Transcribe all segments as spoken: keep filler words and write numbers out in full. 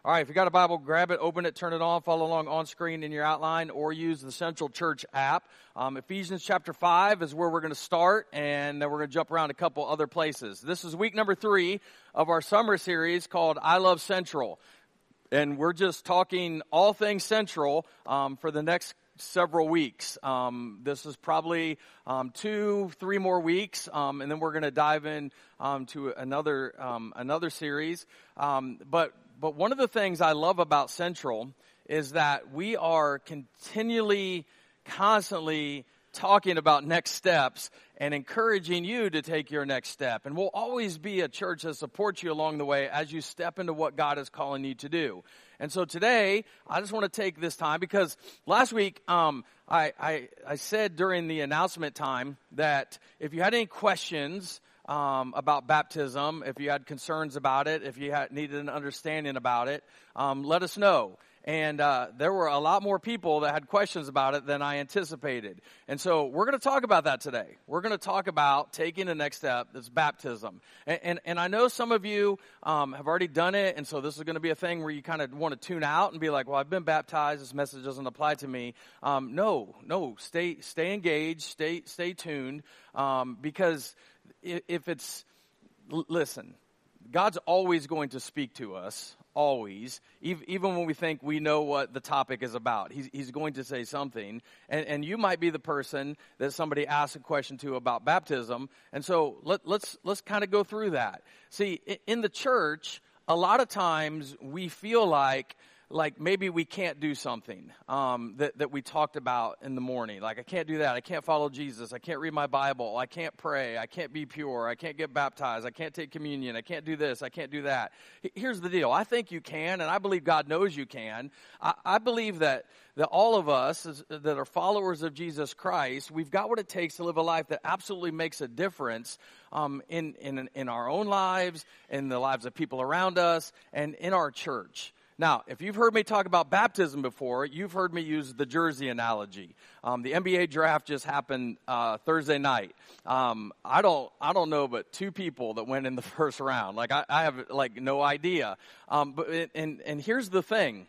All right, if you got a Bible, grab it, open it, turn it on, follow along on screen in your outline, or use the Central Church app. Um, Ephesians chapter five is where we're going to start, and then we're going to jump around a couple other places. This is week number three of our summer series called I Love Central. And we're just talking all things Central um, for the next several weeks. Um, this is probably um, two, three more weeks, um, and then we're going to dive in um, to another um, another series. Um, but but one of the things I love about Central is that we are continually, constantly talking about next steps and encouraging you to take your next step. And we'll always be a church that supports you along the way as you step into what God is calling you to do. And so today, I just want to take this time because last week, um, I, I, I said during the announcement time that if you had any questions um, about baptism, if you had concerns about it, if you had needed an understanding about it, um, let us know. And uh, there were a lot more people that had questions about it than I anticipated. And so we're going to talk about that today. We're going to talk about taking the next step, that's baptism. And, and, and I know some of you um, have already done it, and so this is going to be a thing where you kind of want to tune out and be like, well, I've been baptized. This message doesn't apply to me. Um, no, no, stay stay engaged, stay, stay tuned, um, because if it's, listen, God's always going to speak to us. Always, even when we think we know what the topic is about, he's, he's going to say something. And, and you might be the person that somebody asks a question to about baptism. And so let, let's let's kind of go through that. See, in the church, a lot of times we feel like like maybe we can't do something um, that, that we talked about in the morning. Like, I can't do that. I can't follow Jesus. I can't read my Bible. I can't pray. I can't be pure. I can't get baptized. I can't take communion. I can't do this. I can't do that. Here's the deal. I think you can, and I believe God knows you can. I, I believe that, that all of us is, that are followers of Jesus Christ, we've got what it takes to live a life that absolutely makes a difference um, in, in, in our own lives, in the lives of people around us, and in our church. Now, if you've heard me talk about baptism before, you've heard me use the jersey analogy. Um, the N B A draft just happened uh, Thursday night. Um, I don't, I don't know, but two people that went in the first round. Like I, I have like no idea. Um, but and and here's the thing: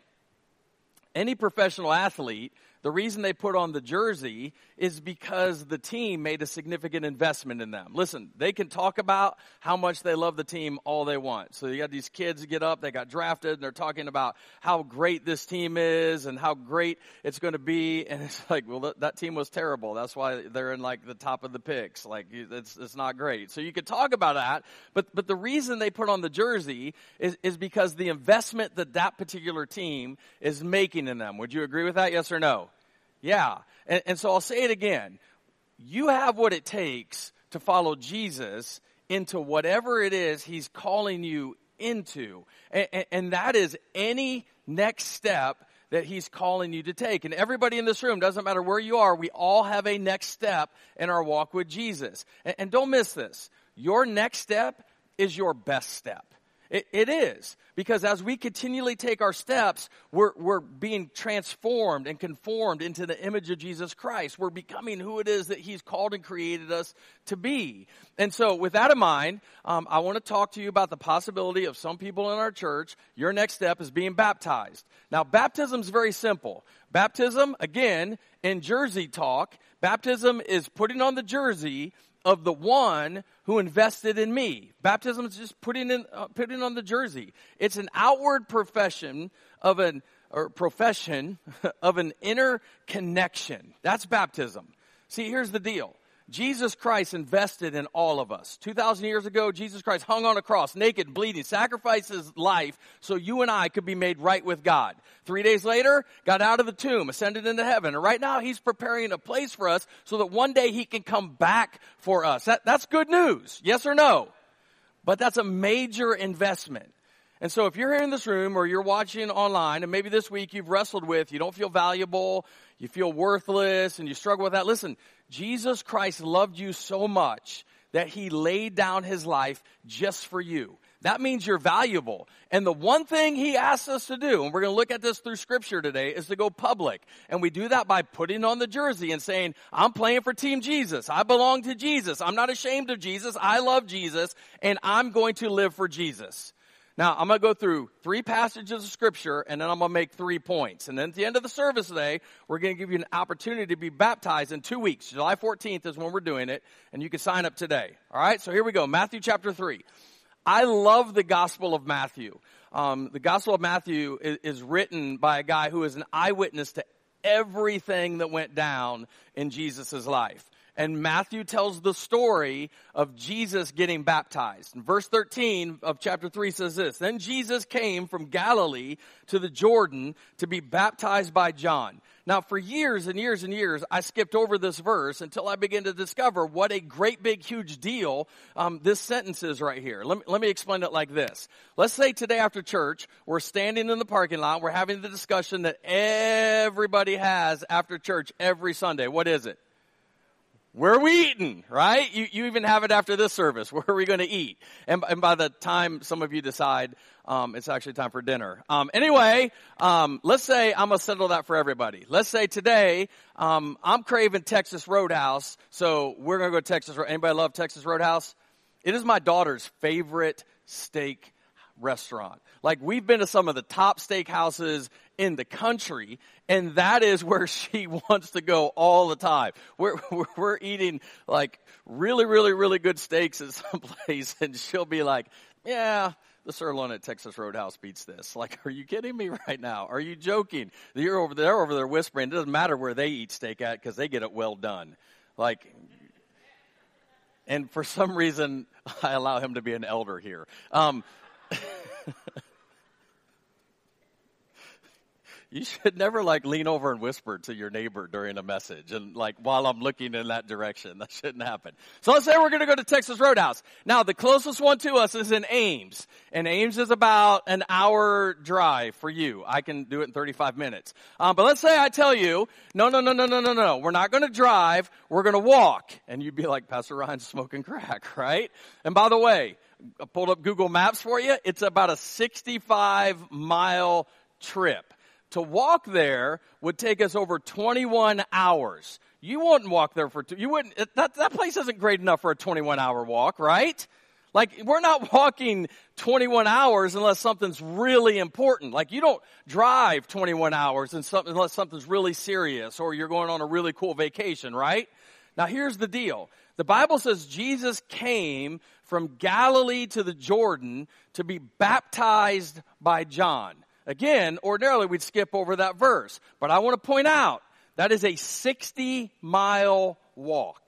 any professional athlete, the reason they put on the jersey is because the team made a significant investment in them. Listen, they can talk about how much they love the team all they want. So you got these kids that get up, they got drafted, and they're talking about how great this team is and how great it's going to be. And it's like, well, that, that team was terrible. That's why they're in like the top of the picks. Like it's it's not great. So you could talk about that, but but the reason they put on the jersey is is because the investment that that particular team is making in them. Would you agree with that? Yes or no? Yeah. And, and so I'll say it again. You have what it takes to follow Jesus into whatever it is he's calling you into. And, and, and that is any next step that he's calling you to take. And everybody in this room, doesn't matter where you are, we all have a next step in our walk with Jesus. And, and don't miss this. Your next step is your best step. It, it is, because as we continually take our steps, we're, we're being transformed and conformed into the image of Jesus Christ. We're becoming who it is that he's called and created us to be. And so with that in mind, um, I want to talk to you about the possibility of some people in our church, your next step is being baptized. Now, baptism is very simple. Baptism, again, in jersey talk, baptism is putting on the jersey of the one who invested in me. Baptism is just putting in, uh, putting on the jersey. It's an outward profession of an, or profession of an inner connection. That's baptism. See, here's the deal. Jesus Christ invested in all of us. two thousand years ago, Jesus Christ hung on a cross, naked, bleeding, sacrificed his life so you and I could be made right with God. Three days later, got out of the tomb, ascended into heaven. And right now, he's preparing a place for us so that one day he can come back for us. That, that's good news. Yes or no? But that's a major investment. And so if you're here in this room or you're watching online, and maybe this week you've wrestled with, you don't feel valuable, you feel worthless, and you struggle with that, listen, Jesus Christ loved you so much that he laid down his life just for you. That means you're valuable. And the one thing he asks us to do, and we're going to look at this through scripture today, is to go public. And we do that by putting on the jersey and saying, I'm playing for Team Jesus. I belong to Jesus. I'm not ashamed of Jesus. I love Jesus. And I'm going to live for Jesus. Now, I'm going to go through three passages of Scripture, and then I'm going to make three points. And then at the end of the service today, we're going to give you an opportunity to be baptized in two weeks. July fourteenth is when we're doing it, and you can sign up today. All right, so here we go. Matthew chapter three. I love the Gospel of Matthew. Um, the Gospel of Matthew is, is written by a guy who is an eyewitness to everything that went down in Jesus' life. And Matthew tells the story of Jesus getting baptized. And verse thirteen of chapter three says this, "Then Jesus came from Galilee to the Jordan to be baptized by John." Now, for years and years and years, I skipped over this verse until I began to discover what a great big huge deal um, this sentence is right here. Let me, let me explain it like this. Let's say today after church, we're standing in the parking lot, we're having the discussion that everybody has after church every Sunday. What is it? Where are we eating, right? You, you even have it after this service. Where are we going to eat? And, and by the time some of you decide, um, it's actually time for dinner. Um, anyway, um, let's say I'm going to settle that for everybody. Let's say today, um, I'm craving Texas Roadhouse, so we're going to go to Texas Roadhouse. Anybody love Texas Roadhouse? It is my daughter's favorite steak restaurant. Like, we've been to some of the top steakhouses in the country, and that is where she wants to go all the time. We're, we're eating like really, really, really good steaks at some place, and she'll be like, yeah, the sirloin at Texas Roadhouse beats this. Like, are you kidding me right now? Are you joking? You're over there, over there whispering. It doesn't matter where they eat steak at because they get it well done. Like, and for some reason, I allow him to be an elder here. Um, You should never like lean over and whisper to your neighbor during a message and like while I'm looking in that direction. That shouldn't happen. So let's say we're going to go to Texas Roadhouse. Now the closest one to us is in Ames. And Ames is about an hour drive for you. I can do it in thirty-five minutes. Um, but let's say I tell you, no, no, no, no, no, no, no. We're not going to drive. We're going to walk. And you'd be like, Pastor Ryan's smoking crack, right? And by the way, I pulled up Google Maps for you. It's about a sixty-five mile trip. To walk there would take us over twenty-one hours. You wouldn't walk there for two, you wouldn't, that, that place isn't great enough for a twenty-one hour walk, right? Like, we're not walking twenty-one hours unless something's really important. Like, you don't drive twenty-one hours and something, unless something's really serious or you're going on a really cool vacation, right? Now, here's the deal. The Bible says Jesus came from Galilee to the Jordan to be baptized by John. Again, ordinarily we'd skip over that verse, but I want to point out that is a sixty mile walk.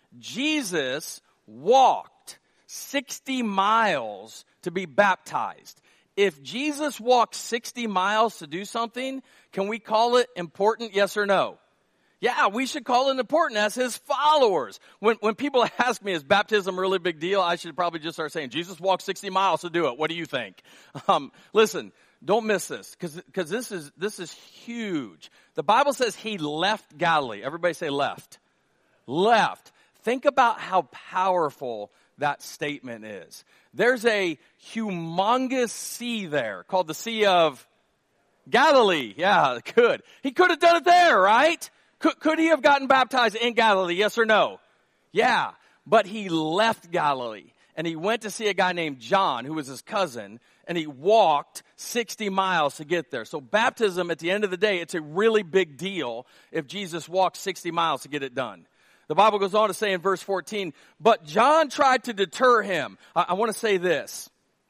Jesus walked sixty miles to be baptized. If Jesus walked sixty miles to do something, can we call it important? Yes or no? Yeah, we should call it important as his followers. When when people ask me, is baptism a really big deal? I should probably just start saying, Jesus walked sixty miles to do it. What do you think? Um, listen. Don't miss this, because because this is this is huge. The Bible says he left Galilee. Everybody say left. Left. Think about how powerful that statement is. There's a humongous sea there called the Sea of Galilee. Yeah, good. He could have done it there, right? Could, could he have gotten baptized in Galilee? Yes or no? Yeah, but he left Galilee. And he went to see a guy named John, who was his cousin, and he walked sixty miles to get there. So baptism, at the end of the day, it's a really big deal if Jesus walked sixty miles to get it done. The Bible goes on to say in verse fourteen, but John tried to deter him. I, I want to say this.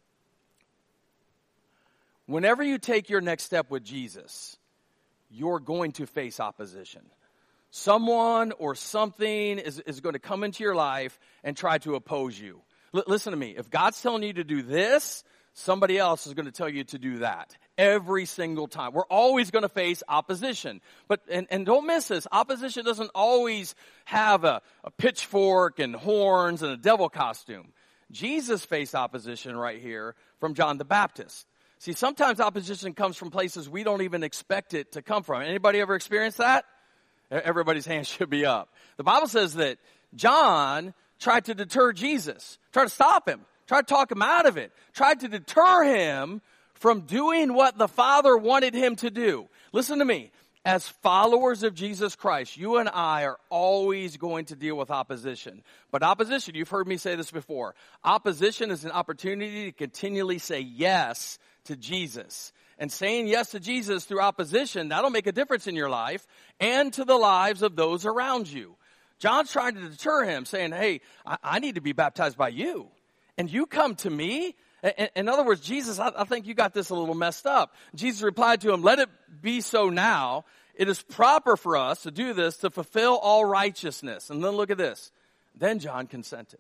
Whenever you take your next step with Jesus, you're going to face opposition. Someone or something is, is going to come into your life and try to oppose you. L- listen to me. If God's telling you to do this, somebody else is going to tell you to do that. Every single time. We're always going to face opposition. But, and, and don't miss this, opposition doesn't always have a, a pitchfork and horns and a devil costume. Jesus faced opposition right here from John the Baptist. See, sometimes opposition comes from places we don't even expect it to come from. Anybody ever experienced that? Everybody's hand should be up. The Bible says that John tried to deter Jesus, tried to stop him, tried to talk him out of it, tried to deter him from doing what the Father wanted him to do. Listen to me. As followers of Jesus Christ, you and I are always going to deal with opposition. But opposition, you've heard me say this before, opposition is an opportunity to continually say yes to Jesus. And saying yes to Jesus through opposition, that'll make a difference in your life and to the lives of those around you. John's trying to deter him, saying, hey, I, I need to be baptized by you. And you come to me? In, in other words, Jesus, I, I think you got this a little messed up. Jesus replied to him, let it be so now. It is proper for us to do this to fulfill all righteousness. And then look at this. Then John consented.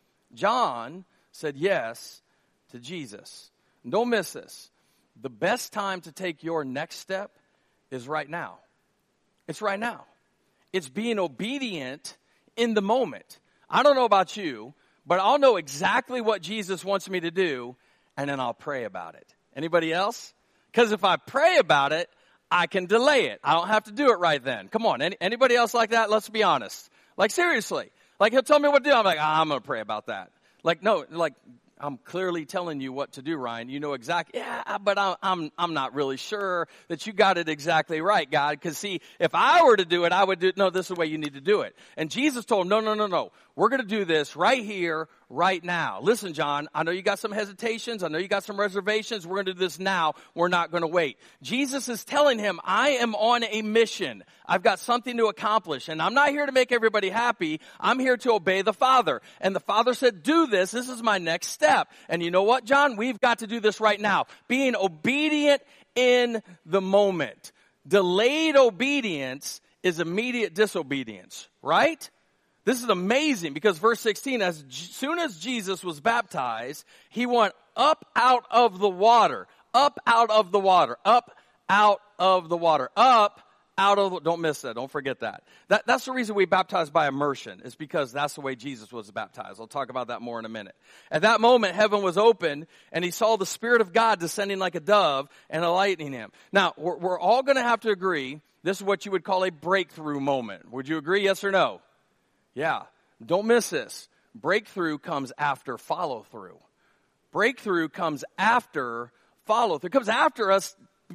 John said yes to Jesus. And don't miss this. The best time to take your next step is right now. It's right now. It's being obedient in the moment. I don't know about you, but I'll know exactly what Jesus wants me to do, and then I'll pray about it. Anybody else? Because if I pray about it, I can delay it. I don't have to do it right then. Come on. Any, anybody else like that? Let's be honest. Like, seriously. Like, he'll tell me what to do. I'm like, ah, I'm going to pray about that. Like, no, like, I'm clearly telling you what to do, Ryan. You know exactly. Yeah, but I'm I'm I'm not really sure that you got it exactly right, God. Because see, if I were to do it, I would do. No, this is the way you need to do it. And Jesus told him, no, no, no, no. We're going to do this right here, right now. Listen, John. I know you got some hesitations. I know you got some reservations. We're going to do this now. We're not going to wait. Jesus is telling him, I am on a mission. I've got something to accomplish, and I'm not here to make everybody happy. I'm here to obey the Father. And the Father said, do this. This is my next step. And you know what, John? We've got to do this right now. Being obedient in the moment. Delayed obedience is immediate disobedience, right? This is amazing because verse sixteen, as soon as Jesus was baptized, he went up out of the water, up out of the water, up out of the water, up out of the, don't miss that, don't forget that. that. That's the reason we baptize by immersion, is because that's the way Jesus was baptized. I'll talk about that more in a minute. At that moment, heaven was open, and he saw the Spirit of God descending like a dove and alighting him. Now, we're, we're all going to have to agree, this is what you would call a breakthrough moment. Would you agree, yes or no? Yeah. Don't miss this. Breakthrough comes after follow through. Breakthrough comes after follow through. It comes after us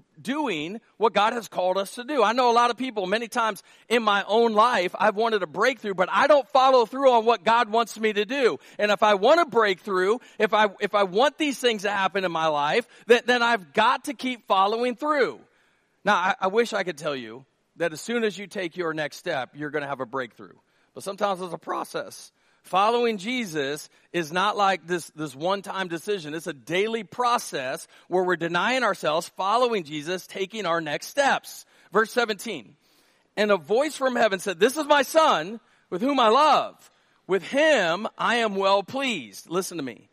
doing what God has called us to do. I know a lot of people, many times in my own life, I've wanted a breakthrough, but I don't follow through on what God wants me to do. And if I want a breakthrough, if I, if I want these things to happen in my life, then, then I've got to keep following through. Now, I, I wish I could tell you that as soon as you take your next step, you're going to have a breakthrough. But sometimes there's a process. Following Jesus is not like this, this one-time decision. It's a daily process where we're denying ourselves, following Jesus, taking our next steps. Verse seventeen. And a voice from heaven said, this is my son with whom I love. With him I am well pleased. Listen to me.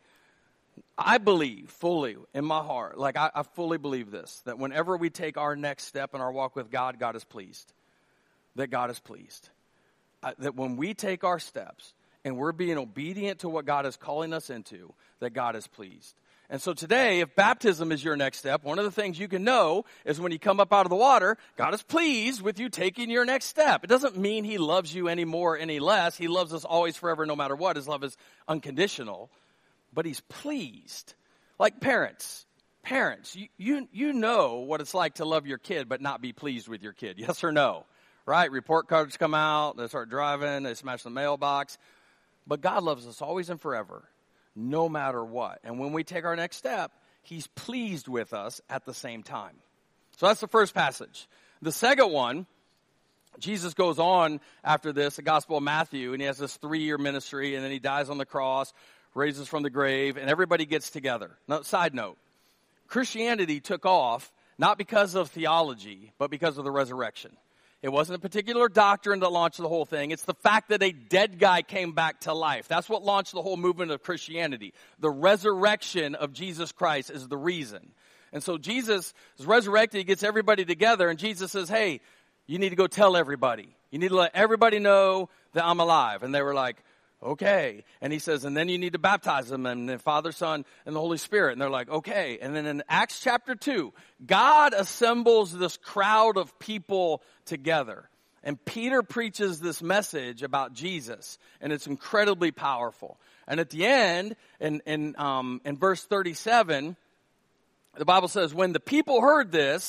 I believe fully in my heart, like I, I fully believe this, that whenever we take our next step in our walk with God, God is pleased. That God is pleased. Uh, that when we take our steps and we're being obedient to what God is calling us into, that God is pleased. And so today, if baptism is your next step, one of the things you can know is when you come up out of the water, God is pleased with you taking your next step. It doesn't mean he loves you any more, any less. He loves us always, forever, no matter what. His love is unconditional. But he's pleased. Like parents. Parents, you, you, you know what it's like to love your kid but not be pleased with your kid. Yes or no? Right? Report cards come out. They start driving. They smash the mailbox. But God loves us always and forever, no matter what. And when we take our next step, he's pleased with us at the same time. So that's the first passage. The second one, Jesus goes on after this, the Gospel of Matthew, and he has this three-year ministry, and then he dies on the cross, raises from the grave, and everybody gets together. Now, side note, Christianity took off not because of theology, but because of the resurrection. It wasn't a particular doctrine that launched the whole thing. It's the fact that a dead guy came back to life. That's what launched the whole movement of Christianity. The resurrection of Jesus Christ is the reason. And so Jesus is resurrected. He gets everybody together, and Jesus says, hey, you need to go tell everybody. You need to let everybody know that I'm alive. And they were like, okay. And he says, and then you need to baptize them in the Father, Son, and the Holy Spirit. And they're like, okay. And then in Acts chapter two, God assembles this crowd of people together. And Peter preaches this message about Jesus. And it's incredibly powerful. And at the end, in, in, um, in verse thirty-seven, the Bible says, when the people heard this,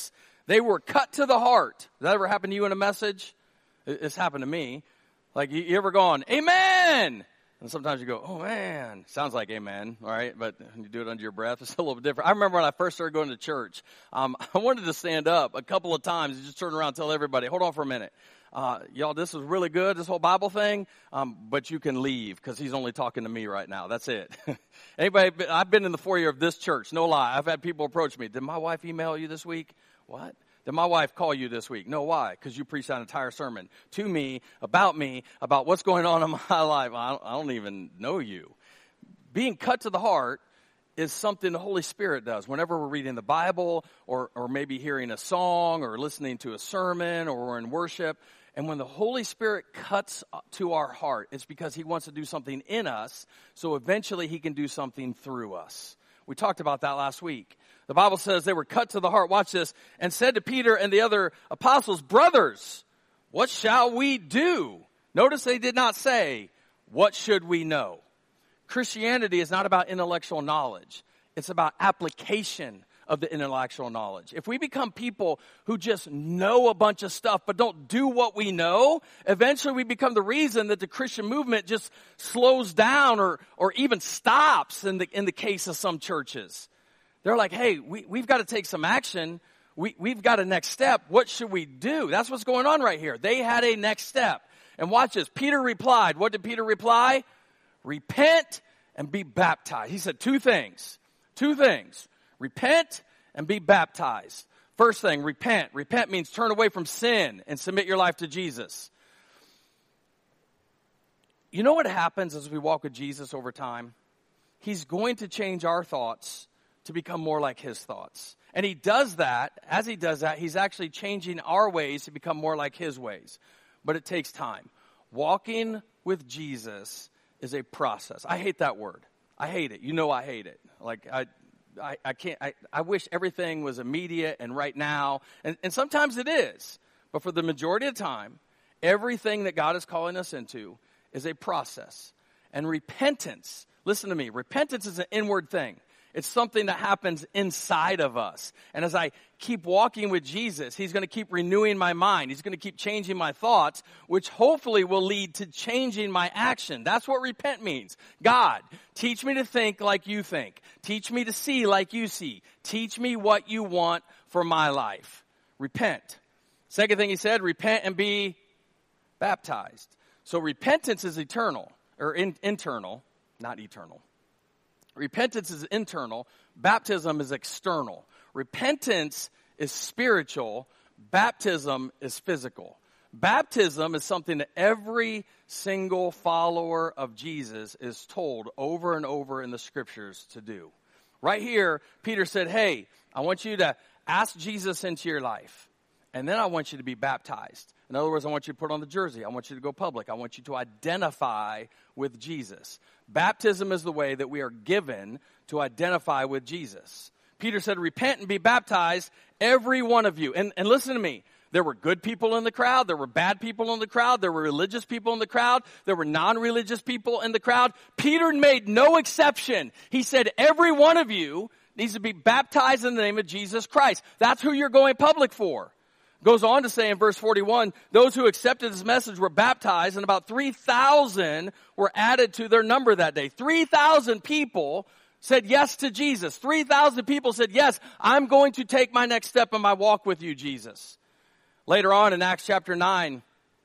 They were cut to the heart. Does that ever happen to you in a message? It's happened to me. Like, you, you ever gone, amen? And sometimes you go, oh, man. Sounds like amen, all right? But you do it under your breath. It's a little bit different. I remember when I first started going to church, um, I wanted to stand up a couple of times and just turn around and tell everybody, hold on for a minute. Uh, y'all, this is really good, this whole Bible thing, um, but you can leave because he's only talking to me right now. That's it. Anybody, I've been in the foyer of this church, no lie. I've had people approach me. Did my wife email you this week? What? Did my wife call you this week? No, why? Because you preached an entire sermon to me, about me, about what's going on in my life. I don't, I don't even know you. Being cut to the heart is something the Holy Spirit does. Whenever we're reading the Bible or, or maybe hearing a song or listening to a sermon or we're in worship, and when the Holy Spirit cuts to our heart, it's because he wants to do something in us, so eventually he can do something through us. We talked about that last week. The Bible says they were cut to the heart, watch this, and said to Peter and the other apostles, brothers, what shall we do? Notice they did not say, what should we know? Christianity is not about intellectual knowledge. It's about application of the intellectual knowledge. If we become people who just know a bunch of stuff but don't do what we know, eventually we become the reason that the Christian movement just slows down or or even stops in the in the case of some churches. They're like, hey, we, we've got to take some action. We, we've got a next step. What should we do? That's what's going on right here. They had a next step. And watch this. Peter replied. What did Peter reply? Repent and be baptized. He said two things. Two things. Repent and be baptized. First thing, repent. Repent means turn away from sin and submit your life to Jesus. You know what happens as we walk with Jesus over time? He's going to change our thoughts to become more like his thoughts. And he does that. As he does that, he's actually changing our ways to become more like his ways. But it takes time. Walking with Jesus is a process. I hate that word. I hate it. You know I hate it. Like, I I, I can't, I, I wish everything was immediate and right now. And, and sometimes it is. But for the majority of the time, everything that God is calling us into is a process. And repentance, listen to me, repentance is an inward thing. It's something that happens inside of us. And as I keep walking with Jesus, he's going to keep renewing my mind. He's going to keep changing my thoughts, which hopefully will lead to changing my action. That's what repent means. God, teach me to think like you think. Teach me to see like you see. Teach me what you want for my life. Repent. Second thing he said, repent and be baptized. So repentance is eternal, or in, internal, not eternal. Repentance is internal. Baptism is external. Repentance is spiritual. Baptism is physical. Baptism is something that every single follower of Jesus is told over and over in the scriptures to do. Right here, Peter said, hey, I want you to ask Jesus into your life, and then I want you to be baptized. In other words, I want you to put on the jersey. I want you to go public. I want you to identify with Jesus. Baptism is the way that we are given to identify with Jesus. Peter said, repent and be baptized, every one of you. And, and listen to me. There were good people in the crowd. There were bad people in the crowd. There were religious people in the crowd. There were non-religious people in the crowd. Peter made no exception. He said, every one of you needs to be baptized in the name of Jesus Christ. That's who you're going public for. Goes on to say in verse forty-one, those who accepted this message were baptized, and about three thousand were added to their number that day. three thousand people said yes to Jesus. three thousand people said, yes, I'm going to take my next step in my walk with you, Jesus. Later on in Acts chapter nine,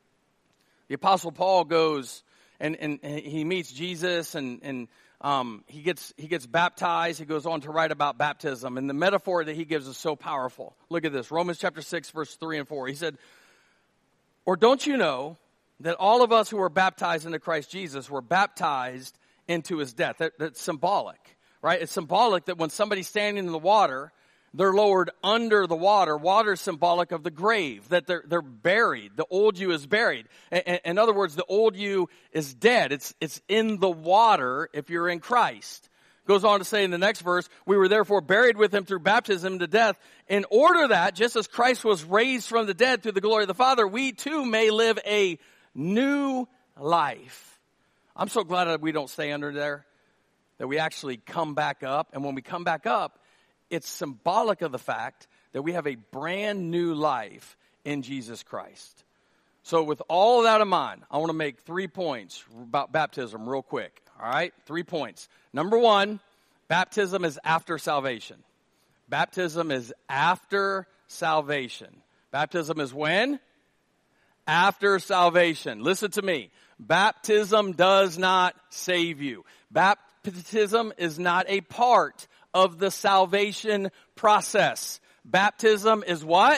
the Apostle Paul goes and, and, and he meets Jesus and, and um, he gets he gets baptized. He goes on to write about baptism. And the metaphor that he gives is so powerful. Look at this. Romans chapter six, verse three and four. He said, or don't you know that all of us who were baptized into Christ Jesus were baptized into his death? That, that's symbolic, right? It's symbolic that when somebody's standing in the water, they're lowered under the water. Water is symbolic of the grave, that they're, they're buried. The old you is buried. In, in other words, the old you is dead. It's, it's in the water if you're in Christ. Goes on to say in the next verse, we were therefore buried with him through baptism to death, in order that, just as Christ was raised from the dead through the glory of the Father, we too may live a new life. I'm so glad that we don't stay under there, that we actually come back up. And when we come back up, it's symbolic of the fact that we have a brand new life in Jesus Christ. So with all of that in mind, I want to make three points about baptism real quick. All right? Three points. Number one, baptism is after salvation. Baptism is after salvation. Baptism is when? After salvation. Listen to me. Baptism does not save you. Baptism is not a part of the salvation process. Baptism is what?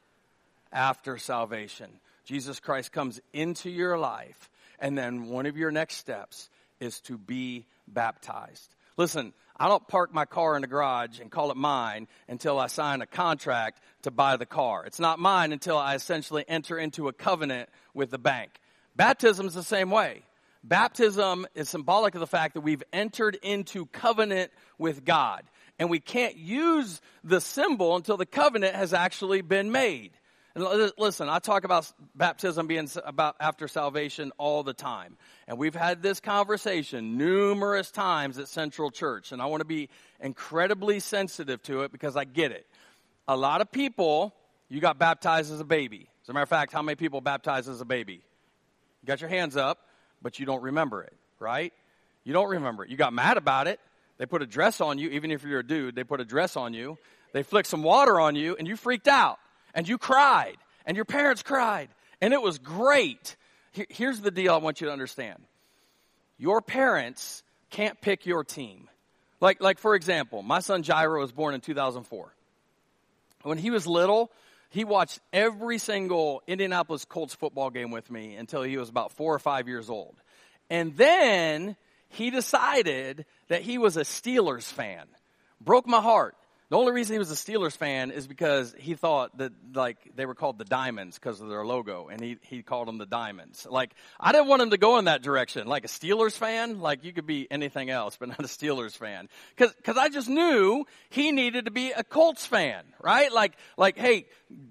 After salvation. Jesus Christ comes into your life, and then one of your next steps is to be baptized. Listen, I don't park my car in the garage and call it mine until I sign a contract to buy the car. It's not mine until I essentially enter into a covenant with the bank. Baptism is the same way. Baptism is symbolic of the fact that we've entered into covenant with God. And we can't use the symbol until the covenant has actually been made. And listen, I talk about baptism being about after salvation all the time. And we've had this conversation numerous times at Central Church. And I want to be incredibly sensitive to it because I get it. A lot of people, you got baptized as a baby. As a matter of fact, how many people baptized as a baby? You got your hands up, but you don't remember it, right? You don't remember it. You got mad about it. They put a dress on you, even if you're a dude, they put a dress on you. They flicked some water on you, and you freaked out. And you cried, and your parents cried, and it was great. Here's the deal I want you to understand. Your parents can't pick your team. Like, like for example, my son Jairo was born in two thousand four. When he was little, he watched every single Indianapolis Colts football game with me until he was about four or five years old. And then he decided that he was a Steelers fan. Broke my heart. The only reason he was a Steelers fan is because he thought that, like, they were called the Diamonds because of their logo, and he, he called them the Diamonds. Like, I didn't want him to go in that direction. Like, a Steelers fan, like, you could be anything else, but not a Steelers fan. Because because I just knew he needed to be a Colts fan, right? Like, like hey,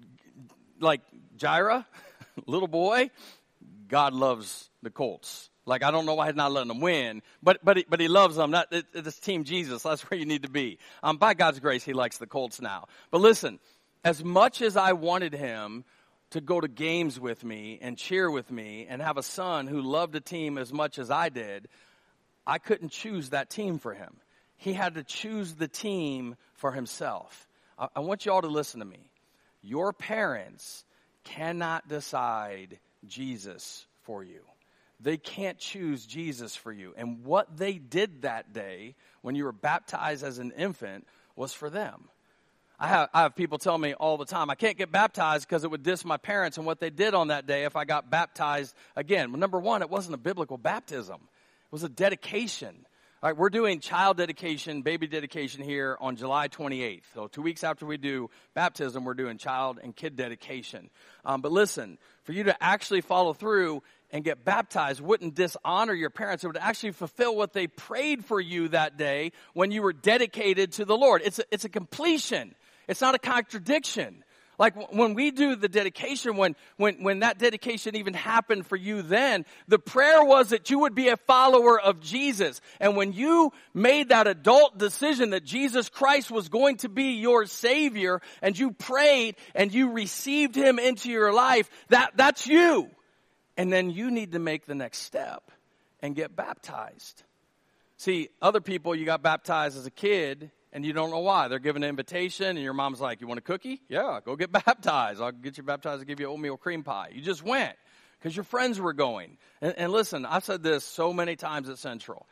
like, Jaira, little boy, God loves the Colts. Like, I don't know why he's not letting them win, but but he, but he loves them. That, it, it's Team Jesus. That's where you need to be. Um, by God's grace, he likes the Colts now. But listen, as much as I wanted him to go to games with me and cheer with me and have a son who loved a team as much as I did, I couldn't choose that team for him. He had to choose the team for himself. I, I want you all to listen to me. Your parents cannot decide Jesus for you. They can't choose Jesus for you. And what they did that day when you were baptized as an infant was for them. I have, I have people tell me all the time, I can't get baptized because it would diss my parents and what they did on that day if I got baptized again. Well, number one, it wasn't a biblical baptism. It was a dedication. All right, we're doing child dedication, baby dedication here on July twenty-eighth. So two weeks after we do baptism, we're doing child and kid dedication. Um, but listen, for you to actually follow through and get baptized wouldn't dishonor your parents. It would actually fulfill what they prayed for you that day when you were dedicated to the Lord. It's a, it's a completion. It's not a contradiction. Like when we do the dedication, when, when, when that dedication even happened for you then, the prayer was that you would be a follower of Jesus. And when you made that adult decision that Jesus Christ was going to be your Savior, and you prayed and you received Him into your life, that, that's you. And then you need to make the next step and get baptized. See, other people, you got baptized as a kid, and you don't know why. They're given an invitation, and your mom's like, you want a cookie? Yeah, go get baptized. I'll get you baptized and give you oatmeal cream pie. You just went because your friends were going. And, and listen, I've said this so many times at Central.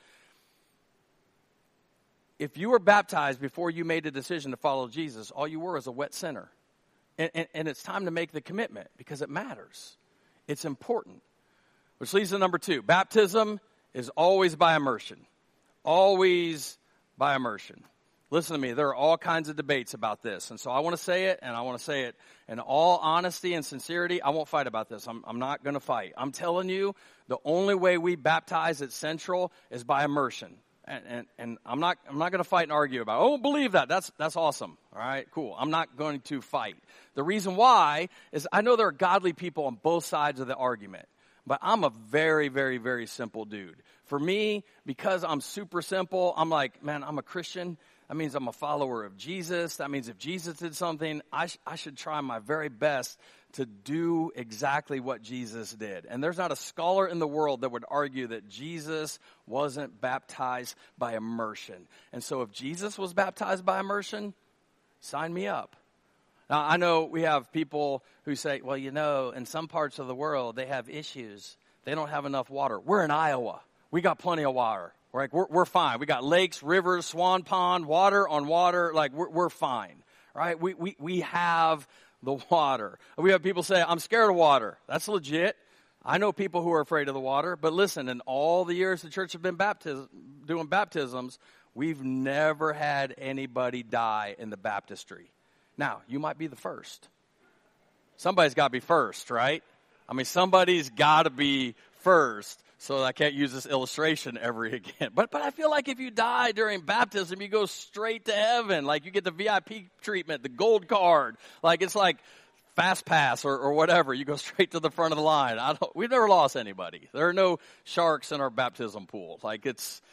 If you were baptized before you made a decision to follow Jesus, all you were is a wet sinner. And, and, and it's time to make the commitment because it matters. It's important. Which leads to number two. Baptism is always by immersion. Always by immersion. Listen to me, there are all kinds of debates about this. And so I want to say it, and I want to say it in all honesty and sincerity. I won't fight about this. I'm, I'm not going to fight. I'm telling you, the only way we baptize at Central is by immersion. And, and, and I'm not I'm not going to fight and argue about it. I don't believe that. That's, that's awesome. All right, cool. I'm not going to fight. The reason why is I know there are godly people on both sides of the argument. But I'm a very, very, very simple dude. For me, because I'm super simple, I'm like, man, I'm a Christian. That means I'm a follower of Jesus. That means if Jesus did something, I, sh- I should try my very best to do exactly what Jesus did. And there's not a scholar in the world that would argue that Jesus wasn't baptized by immersion. And so if Jesus was baptized by immersion, sign me up. Now, I know we have people who say, well, you know, in some parts of the world, they have issues. They don't have enough water. We're in Iowa. We got plenty of water. Right? We're, we're fine. We got lakes, rivers, Swan Pond, water on water. Like, we're, we're fine. Right? We, we, we have the water. We have people say, I'm scared of water. That's legit. I know people who are afraid of the water. But listen, in all the years the church has been baptiz- doing baptisms, we've never had anybody die in the baptistry. Now, you might be the first. Somebody's got to be first, right? I mean, somebody's got to be first. So I can't use this illustration ever again. But but I feel like if you die during baptism, you go straight to heaven. Like you get the V I P treatment, the gold card. Like it's like fast pass or, or whatever. You go straight to the front of the line. I don't, we've never lost anybody. There are no sharks in our baptism pool. Like it's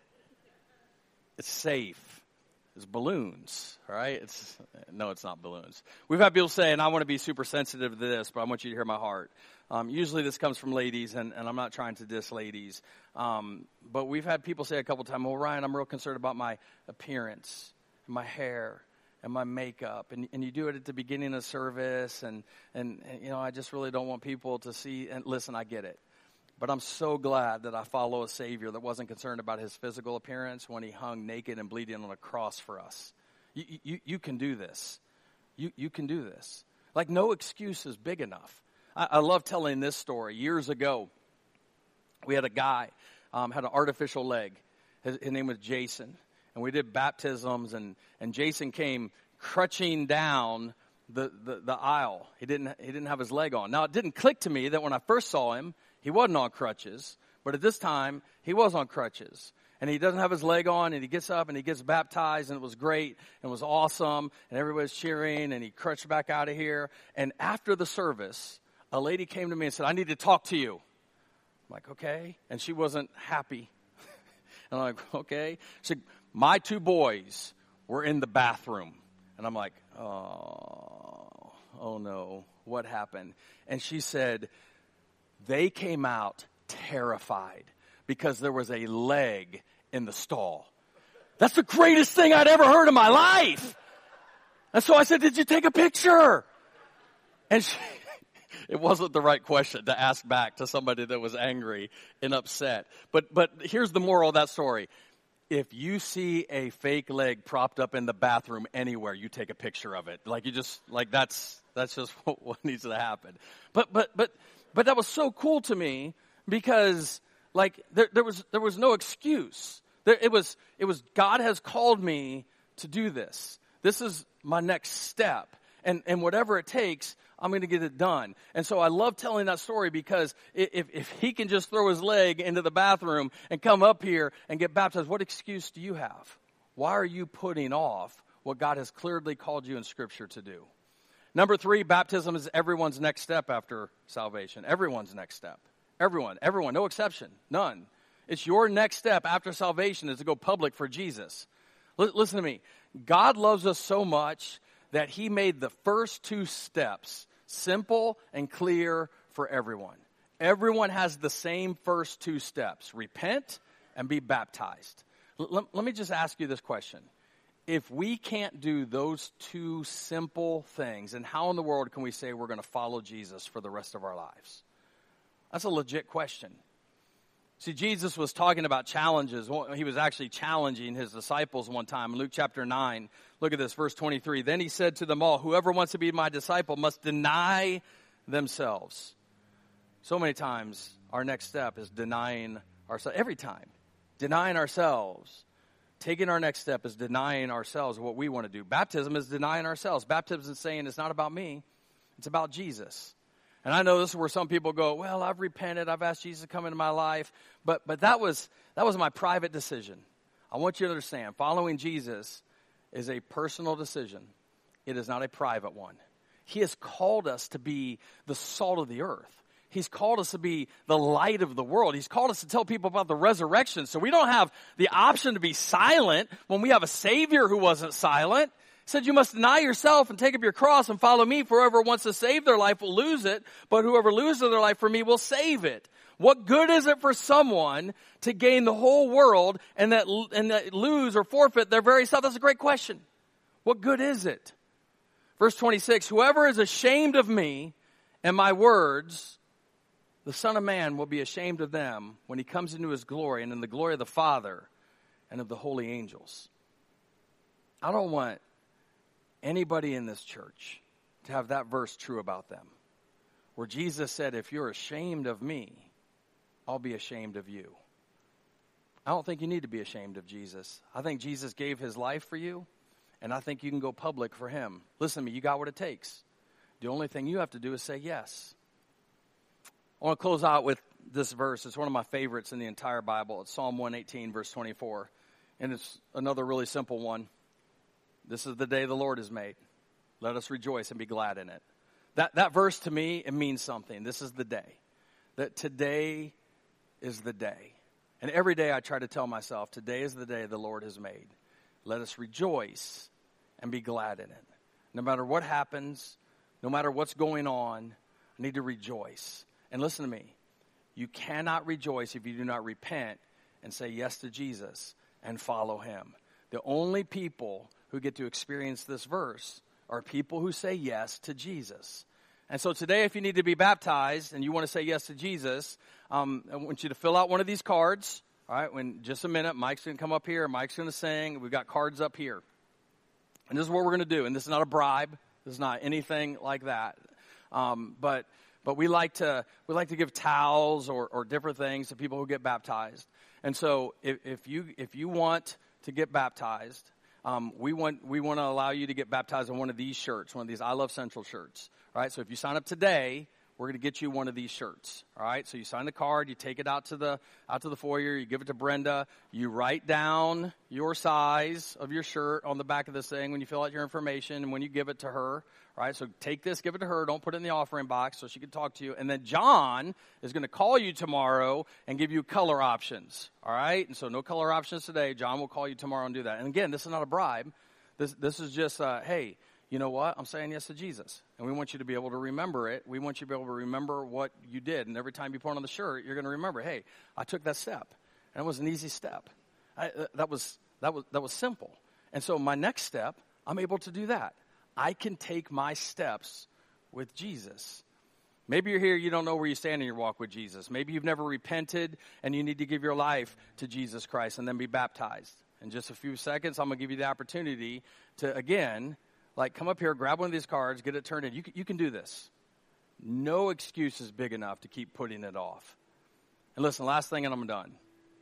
it's safe. It's balloons, right? It's no, it's not balloons. We've had people say, and I want to be super sensitive to this, but I want you to hear my heart. Um, usually this comes from ladies, and, and I'm not trying to diss ladies. Um, but we've had people say a couple times, well, Ryan, I'm real concerned about my appearance, and my hair, and my makeup. And, and you do it at the beginning of service, and, and, and, you know, I just really don't want people to see. And listen, I get it. But I'm so glad that I follow a Savior that wasn't concerned about his physical appearance when he hung naked and bleeding on a cross for us. You, you, you can do this. You, you can do this. Like no excuse is big enough. I, I love telling this story. Years ago, we had a guy, um, had an artificial leg. His, his name was Jason. And we did baptisms, and, and Jason came crutching down the, the, the aisle. He didn't, he didn't have his leg on. Now, it didn't click to me that when I first saw him, he wasn't on crutches, but at this time, he was on crutches. And he doesn't have his leg on, and he gets up, and he gets baptized, and it was great, and it was awesome, and everybody's cheering, and he crutched back out of here. And after the service, a lady came to me and said, I need to talk to you. I'm like, okay. And she wasn't happy. And I'm like, okay. She said, my two boys were in the bathroom. And I'm like, oh, oh no, what happened? And she said, they came out terrified because there was a leg in the stall. That's the greatest thing I'd ever heard in my life. And so I said, did you take a picture? And she, it wasn't the right question to ask back to somebody that was angry and upset. But but here's the moral of that story. If you see a fake leg propped up in the bathroom anywhere, you take a picture of it. Like you just, like that's, that's just what, what needs to happen. But, but, but, but that was so cool to me because like there, there was, there was no excuse. There, it was, it was God has called me to do this. This is my next step. And, and whatever it takes, I'm going to get it done. And so I love telling that story because if, if he can just throw his leg into the bathroom and come up here and get baptized, what excuse do you have? Why are you putting off what God has clearly called you in Scripture to do? Number three, baptism is everyone's next step after salvation. Everyone's next step. Everyone, everyone, no exception, none. It's your next step after salvation is to go public for Jesus. L- listen to me. God loves us so much that he made the first two steps simple and clear for everyone. Everyone has the same first two steps. Repent and be baptized. L- let me just ask you this question. If we can't do those two simple things, then how in the world can we say we're going to follow Jesus for the rest of our lives? That's a legit question. See, Jesus was talking about challenges. He was actually challenging his disciples one time. In Luke chapter nine, look at this, verse twenty-three. Then he said to them all, whoever wants to be my disciple must deny themselves. So many times, our next step is denying ourselves. Every time. Denying ourselves. Taking our next step is denying ourselves what we want to do. Baptism is denying ourselves. Baptism is saying it's not about me. It's about Jesus. And I know this is where some people go, well, I've repented. I've asked Jesus to come into my life. But but that was that was my private decision. I want you to understand, following Jesus is a personal decision. It is not a private one. He has called us to be the salt of the earth. He's called us to be the light of the world. He's called us to tell people about the resurrection. So we don't have the option to be silent when we have a Savior who wasn't silent. He said, you must deny yourself and take up your cross and follow me. For whoever wants to save their life will lose it, but whoever loses their life for me will save it. What good is it for someone to gain the whole world and that, and that lose or forfeit their very self? That's a great question. What good is it? Verse twenty-six, whoever is ashamed of me and my words, the Son of Man will be ashamed of them when he comes into his glory and in the glory of the Father and of the holy angels. I don't want anybody in this church to have that verse true about them, where Jesus said, if you're ashamed of me, I'll be ashamed of you. I don't think you need to be ashamed of Jesus. I think Jesus gave his life for you, and I think you can go public for him. Listen to me, you got what it takes. The only thing you have to do is say yes. I want to close out with this verse. It's one of my favorites in the entire Bible. It's Psalm one eighteen, verse twenty-four. And it's another really simple one. This is the day the Lord has made. Let us rejoice and be glad in it. That, that verse to me, it means something. This is the day. That today is the day. And every day I try to tell myself, today is the day the Lord has made. Let us rejoice and be glad in it. No matter what happens, no matter what's going on, I need to rejoice. And listen to me, you cannot rejoice if you do not repent and say yes to Jesus and follow him. The only people who get to experience this verse are people who say yes to Jesus. And so today, if you need to be baptized and you want to say yes to Jesus, um, I want you to fill out one of these cards. All right, in just a minute, Mike's going to come up here. Mike's going to sing. We've got cards up here. And this is what we're going to do. And this is not a bribe. This is not anything like that. Um, but... But we like to we like to give towels or, or different things to people who get baptized. And so if, if you if you want to get baptized, um, we want we want to allow you to get baptized in one of these shirts, one of these I Love Central shirts. All right. So if you sign up today, we're going to get you one of these shirts. All right. So you sign the card, you take it out to the out to the foyer, you give it to Brenda, you write down your size of your shirt on the back of this thing when you fill out your information and when you give it to her. All right, so take this, give it to her. Don't put it in the offering box so she can talk to you. And then John is going to call you tomorrow and give you color options. All right, and so no color options today. John will call you tomorrow and do that. And again, this is not a bribe. This this is just, uh, hey, you know what? I'm saying yes to Jesus. And we want you to be able to remember it. We want you to be able to remember what you did. And every time you put on the shirt, you're going to remember, hey, I took that step. And it was an easy step. I, uh, that was that was that was simple. And so my next step, I'm able to do that. I can take my steps with Jesus. Maybe you're here, you don't know where you stand in your walk with Jesus. Maybe you've never repented and you need to give your life to Jesus Christ and then be baptized. In just a few seconds, I'm going to give you the opportunity to, again, like come up here, grab one of these cards, get it turned in. You can, you can do this. No excuse is big enough to keep putting it off. And listen, last thing and I'm done.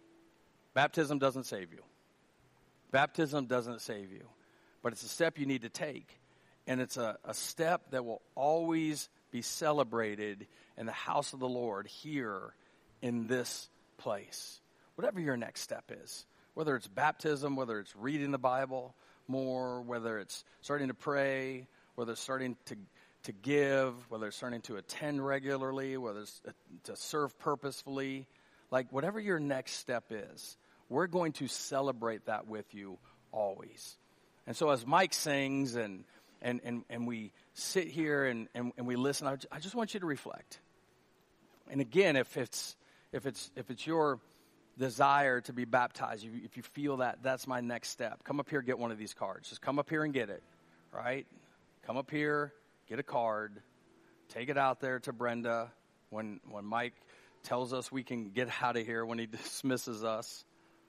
Baptism doesn't save you. Baptism doesn't save you. But it's a step you need to take. And it's a, a step that will always be celebrated in the house of the Lord here in this place. Whatever your next step is, whether it's baptism, whether it's reading the Bible more, whether it's starting to pray, whether it's starting to, to give, whether it's starting to attend regularly, whether it's to serve purposefully, like whatever your next step is, we're going to celebrate that with you always. And so as Mike sings and And, and, and we sit here and, and, and we listen, I, I just want you to reflect. And again, if it's if it's if it's your desire to be baptized, if you, if you feel that that's my next step, come up here, get one of these cards. Just come up here and get it, right? Come up here, get a card, take it out there to Brenda when when Mike tells us we can get out of here, when he dismisses us.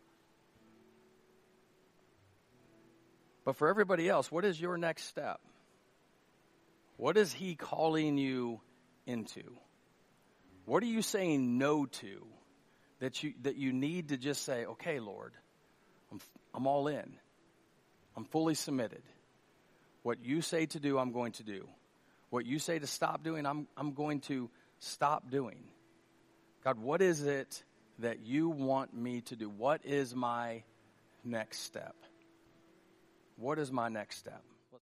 But for everybody else, what is your next step? What is he calling you into? What are you saying no to that you that you need to just say, okay, Lord, I'm I'm all in. I'm fully submitted. What you say to do, I'm going to do. What you say to stop doing, I'm I'm going to stop doing. God, what is it that you want me to do? What is my next step? What is my next step?